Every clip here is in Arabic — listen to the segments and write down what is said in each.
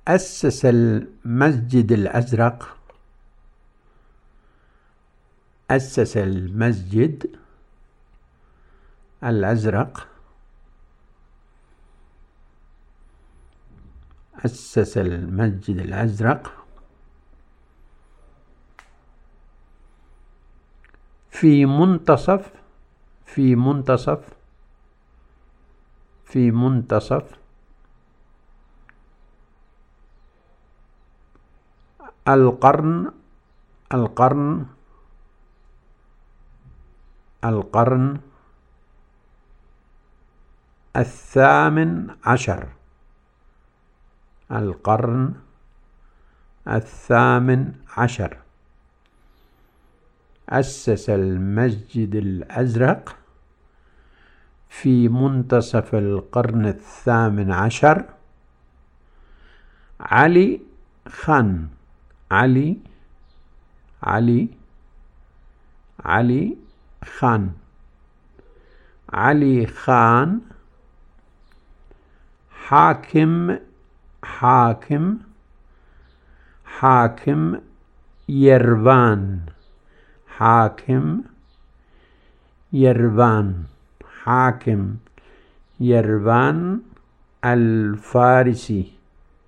أسس المسجد الأزرق. أسس المسجد الأزرق. أسس المسجد الأزرق في منتصف القرن الثامن عشر. القرن الثامن عشر. أسس المسجد الأزرق في منتصف القرن الثامن عشر علي خان. علي خان حاكم يربان. حاكم يربان الفارسي.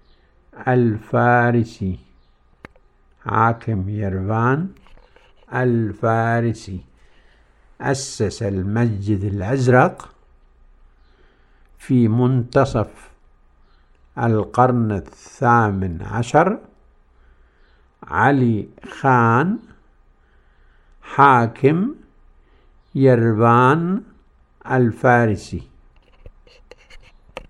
حاكم يربان الفارسي. أسس المسجد الأزرق في منتصف القرن الثامن عشر علي خان حاكم يربان الفارسي.